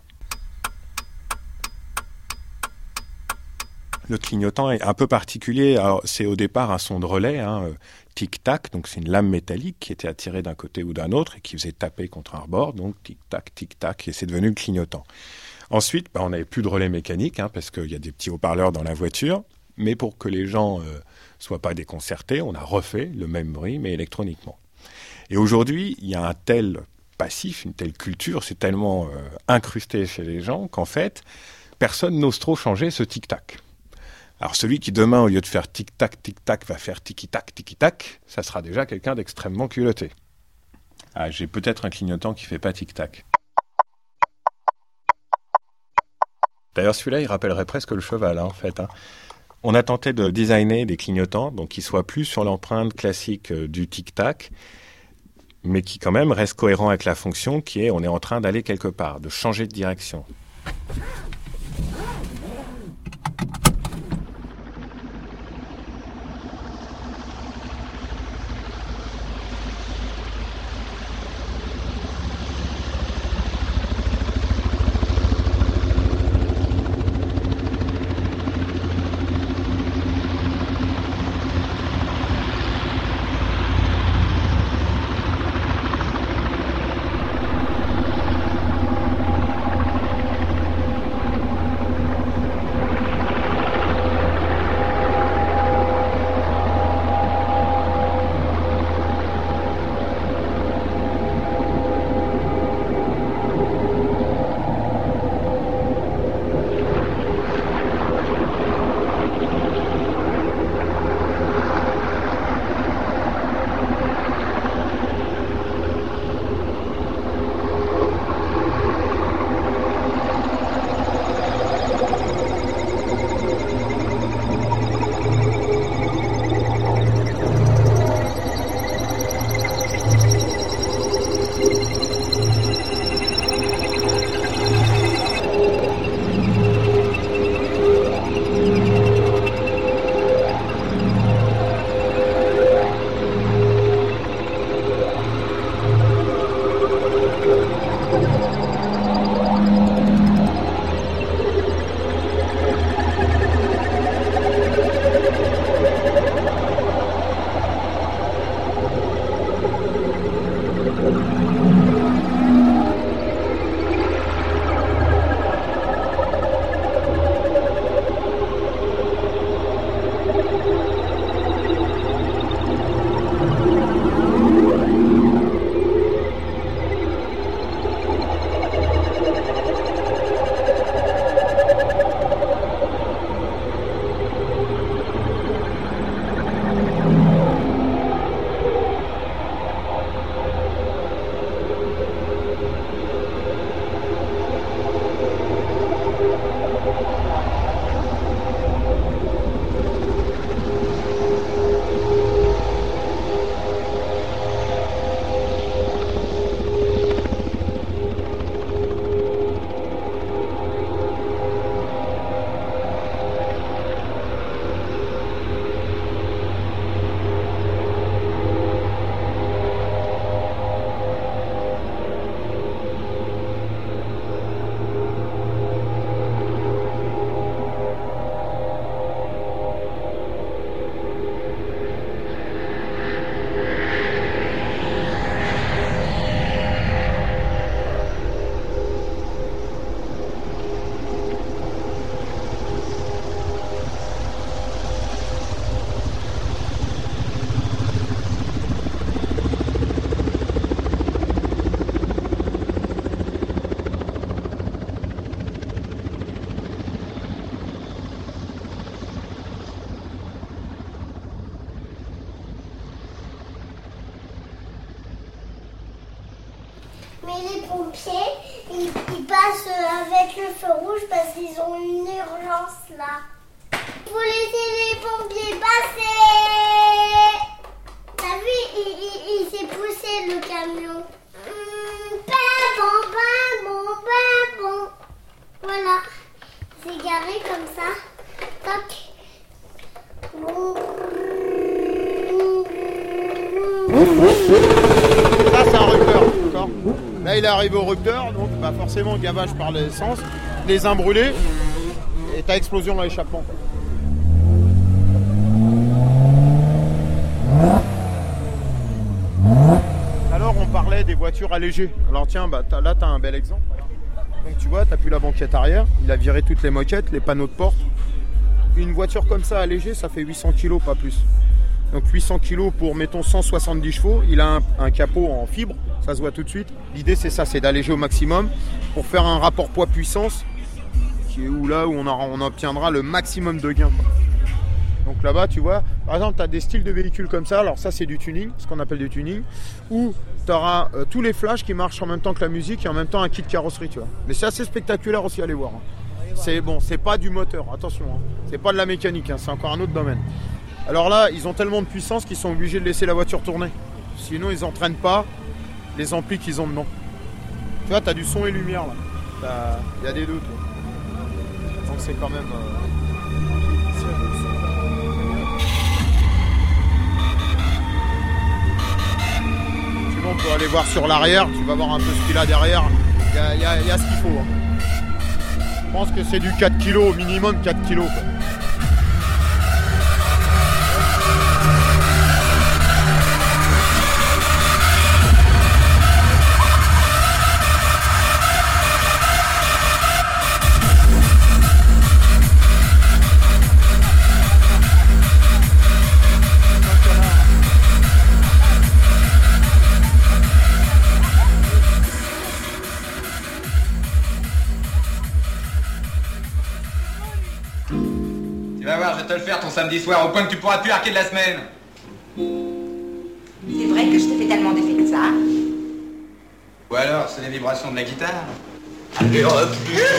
Le clignotant est un peu particulier. Alors c'est au départ un son de relais, hein, tic-tac, donc c'est une lame métallique qui était attirée d'un côté ou d'un autre et qui faisait taper contre un rebord, donc tic-tac, tic-tac, et c'est devenu le clignotant. Ensuite, bah, on n'avait plus de relais mécanique, hein, parce qu'il y a des petits haut-parleurs dans la voiture, mais pour que les gens... Euh, soit pas déconcertés, on a refait le même bruit, mais électroniquement. Et aujourd'hui, il y a un tel passif, une telle culture, c'est tellement euh, incrusté chez les gens qu'en fait, personne n'ose trop changer ce tic-tac. Alors celui qui demain, au lieu de faire tic-tac, tic-tac, va faire tiki-tac, tiki-tac, ça sera déjà quelqu'un d'extrêmement culotté. Ah, j'ai peut-être un clignotant qui fait pas tic-tac. D'ailleurs, celui-là, il rappellerait presque le cheval, hein, en fait, hein. On a tenté de designer des clignotants, donc qui soient plus sur l'empreinte classique euh, du tic-tac, mais qui quand même restent cohérents avec la fonction qui est on est en train d'aller quelque part, de changer de direction. pompiers, ils, ils passent avec le feu rouge parce qu'ils ont une urgence là. Faut laisser les pompiers passer. T'as vu, il, il, il s'est poussé le camion. Mmh, ben bon, ben bon, ben bon. Voilà, c'est garé comme ça. Toc. Ça, c'est un rupteur, d'accord ? Là, il est arrivé au rupteur, donc bah, forcément, gavage par l'essence, les uns brûlés, et t'as explosion dans l'échappement. Alors, on parlait des voitures allégées. Alors, tiens, bah, t'as, là, t'as un bel exemple. Donc, tu vois, t'as plus la banquette arrière, il a viré toutes les moquettes, les panneaux de porte. Une voiture comme ça allégée, ça fait huit cents kilos, pas plus. Donc huit cents kilos pour, mettons, cent soixante-dix chevaux. Il a un, un capot en fibre, ça se voit tout de suite. L'idée, c'est ça, c'est d'alléger au maximum pour faire un rapport poids-puissance qui est où là où on, a, on obtiendra le maximum de gains, quoi. Donc là-bas, tu vois, par exemple, tu as des styles de véhicules comme ça. Alors ça, c'est du tuning, ce qu'on appelle du tuning, où tu auras euh, tous les flashs qui marchent en même temps que la musique et en même temps un kit carrosserie, tu vois. Mais c'est assez spectaculaire aussi à aller voir, hein. C'est bon, c'est pas du moteur, attention, hein. C'est pas de la mécanique, hein. C'est encore un autre domaine. Alors là, ils ont tellement de puissance qu'ils sont obligés de laisser la voiture tourner. Sinon, ils n'entraînent pas les amplis qu'ils ont dedans. Tu vois, tu as du son et lumière là. Il y a des deux, toi. Donc c'est quand même... Euh... Sinon, on peut aller voir sur l'arrière. Tu vas voir un peu ce qu'il a derrière. Il y a, y a, y a ce qu'il faut, hein. Je pense que c'est du quatre kilos, au minimum quatre kilos, quoi. Tu vas voir, je vais te le faire ton samedi soir, au point que tu pourras plus arquer de la semaine. C'est vrai que je te fais tellement d'effets que ça. Ou alors, c'est les vibrations de la guitare. Allez hop.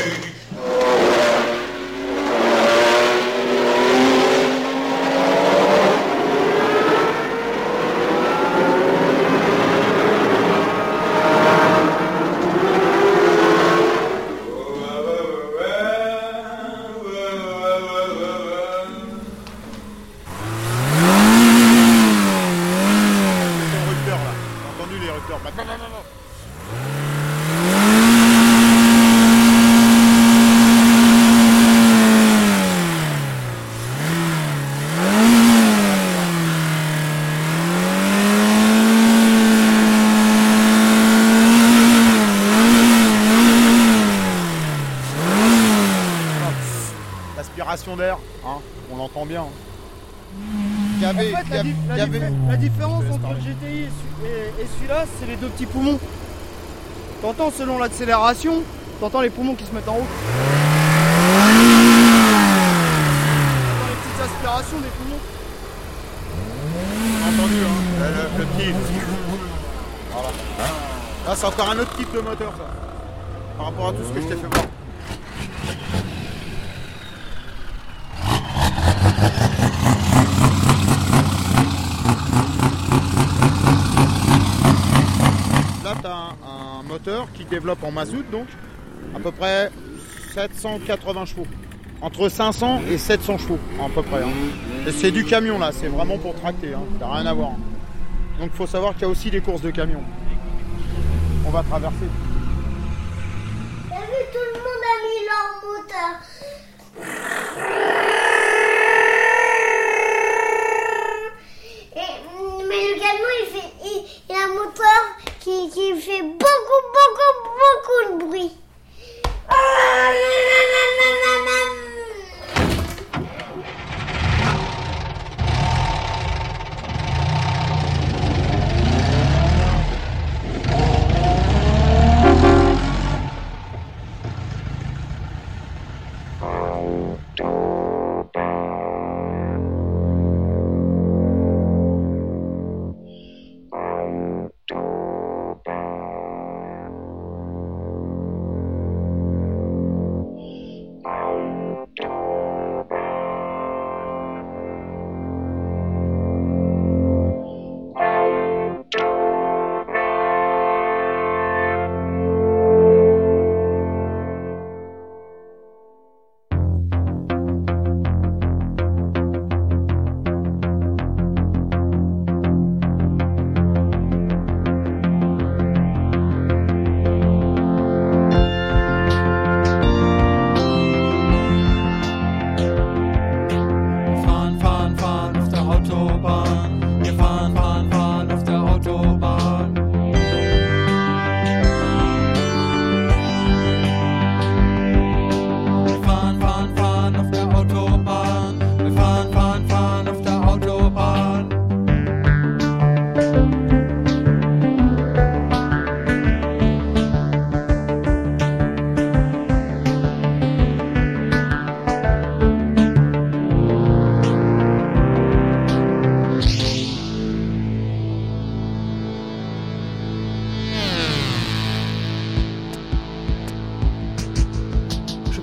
D'air, hein, on l'entend bien. Il y avait, en fait, la, di la, y avait... la différence entre le G T I et, et, et celui-là, c'est les deux petits poumons. T'entends selon l'accélération, t'entends les poumons qui se mettent en haut. T'entends les petites aspirations des poumons. Entendu, hein, le, le, le pied. Voilà. Là, c'est encore un autre type de moteur, ça. Par rapport à tout ce que je t'ai fait voir. Là, tu as un, un moteur qui développe en mazout, donc à peu près sept cent quatre-vingts chevaux. Entre cinq cents et sept cents chevaux, à peu près. Hein. C'est du camion, là, c'est vraiment pour tracter, hein. Ça n'a rien à voir. Hein. Donc, il faut savoir qu'il y a aussi des courses de camions. On va traverser. T'as vu, tout le monde a mis leur moteur. Et, mais le camion, il fait, il, il a un moteur qui, qui fait beaucoup, beaucoup, beaucoup de bruit.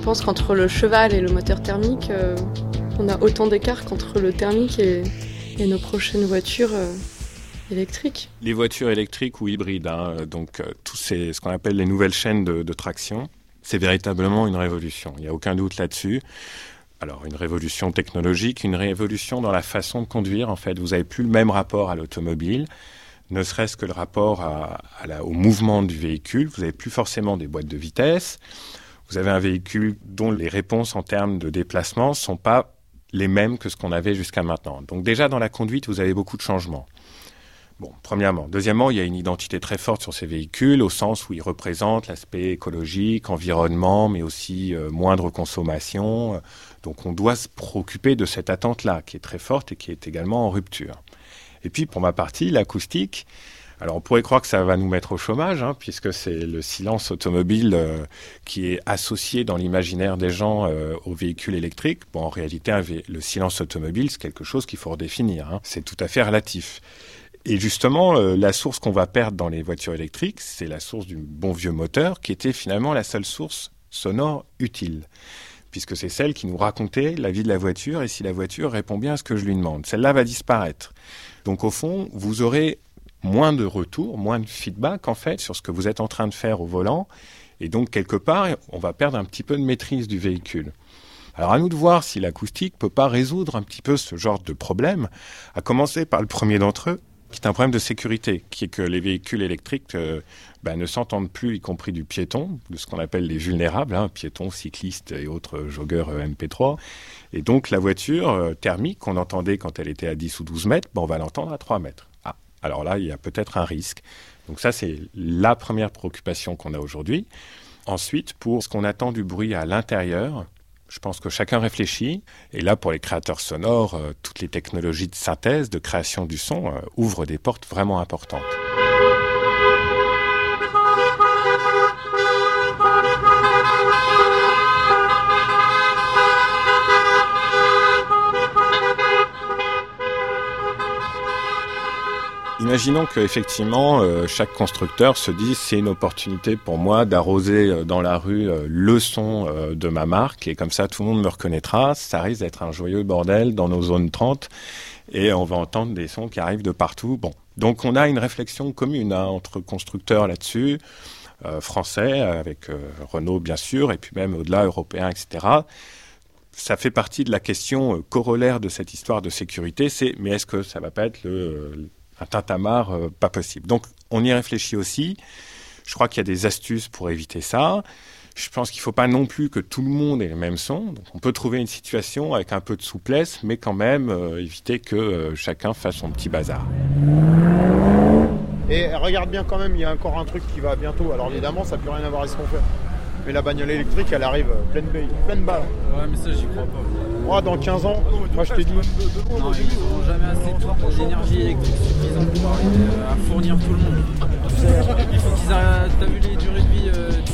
pense qu'entre le cheval et le moteur thermique, euh, on a autant d'écart qu'entre le thermique et, et nos prochaines voitures euh, électriques. Les voitures électriques ou hybrides, hein, donc euh, tous ces, ce qu'on appelle les nouvelles chaînes de, de traction, c'est véritablement une révolution. Il n'y a aucun doute là-dessus. Alors, une révolution technologique, une révolution dans la façon de conduire. En fait, vous n'avez plus le même rapport à l'automobile, ne serait-ce que le rapport à, à la, au mouvement du véhicule. Vous n'avez plus forcément des boîtes de vitesse. Vous avez un véhicule dont les réponses en termes de déplacement ne sont pas les mêmes que ce qu'on avait jusqu'à maintenant. Donc déjà, dans la conduite, vous avez beaucoup de changements. Bon, premièrement. Deuxièmement, il y a une identité très forte sur ces véhicules, au sens où ils représentent l'aspect écologique, environnement, mais aussi euh, moindre consommation. Donc on doit se préoccuper de cette attente-là, qui est très forte et qui est également en rupture. Et puis, pour ma partie, l'acoustique. Alors, on pourrait croire que ça va nous mettre au chômage, hein, puisque c'est le silence automobile euh, qui est associé dans l'imaginaire des gens euh, aux véhicules électriques. Bon, en réalité, un vé- le silence automobile, c'est quelque chose qu'il faut redéfinir. Hein. C'est tout à fait relatif. Et justement, euh, la source qu'on va perdre dans les voitures électriques, c'est la source du bon vieux moteur, qui était finalement la seule source sonore utile, puisque c'est celle qui nous racontait la vie de la voiture et si la voiture répond bien à ce que je lui demande. Celle-là va disparaître. Donc au fond, vous aurez moins de retours, moins de feedback en fait sur ce que vous êtes en train de faire au volant, et donc quelque part, on va perdre un petit peu de maîtrise du véhicule. Alors à nous de voir si l'acoustique peut pas résoudre un petit peu ce genre de problème, à commencer par le premier d'entre eux, qui est un problème de sécurité, qui est que les véhicules électriques euh, ben, ne s'entendent plus, y compris du piéton, de ce qu'on appelle les vulnérables, hein, piétons, cyclistes et autres joggeurs euh, M P trois. Et donc la voiture euh, thermique qu'on entendait quand elle était à dix ou douze mètres, ben, on va l'entendre à trois mètres. Ah, alors là, il y a peut-être un risque. Donc ça, c'est la première préoccupation qu'on a aujourd'hui. Ensuite, pour ce qu'on attend du bruit à l'intérieur, je pense que chacun réfléchit. Et là, pour les créateurs sonores, euh, toutes les technologies de synthèse, de création du son, euh, ouvrent des portes vraiment importantes. Imaginons qu'effectivement, euh, chaque constructeur se dise c'est une opportunité pour moi d'arroser euh, dans la rue euh, le son euh, de ma marque et comme ça tout le monde me reconnaîtra. Ça risque d'être un joyeux bordel dans nos zones trente et on va entendre des sons qui arrivent de partout. Bon, donc on a une réflexion commune hein, entre constructeurs là-dessus, euh, français avec euh, Renault bien sûr et puis même au-delà européen, et cetera. Ça fait partie de la question euh, corollaire de cette histoire de sécurité, c'est mais est-ce que ça va pas être le euh, un tintamarre euh, pas possible. Donc, on y réfléchit aussi. Je crois qu'il y a des astuces pour éviter ça. Je pense qu'il ne faut pas non plus que tout le monde ait le même son. Donc, on peut trouver une situation avec un peu de souplesse, mais quand même euh, éviter que euh, chacun fasse son petit bazar. Et regarde bien quand même, il y a encore un truc qui va bientôt. Alors évidemment, ça n'a plus rien à voir avec ce qu'on fait. Mais la bagnole électrique, elle arrive pleine balle. Pleine balle. Ouais, mais ça, j'y crois pas. Moi, dans quinze ans, moi je t'ai dit. Non, ils n'auront jamais assez d'énergie électrique suffisante pour arriver à fournir tout le monde. Il faut qu'ils arrêtent. T'as vu les durées de vie euh, du...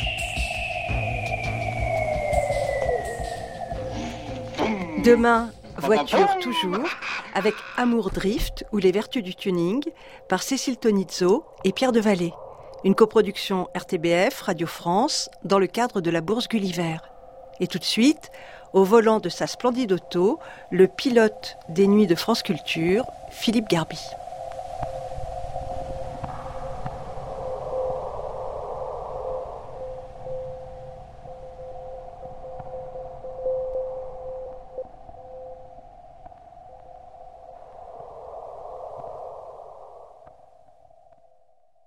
Demain, Voiture toujours, avec Amour Drift ou Les Vertus du Tuning, par Cécile Tonizzo et Pierre Devalet. Une coproduction R T B F, Radio France, dans le cadre de la Bourse Gulliver. Et tout de suite, au volant de sa splendide auto, le pilote des Nuits de France Culture, Philippe Garby.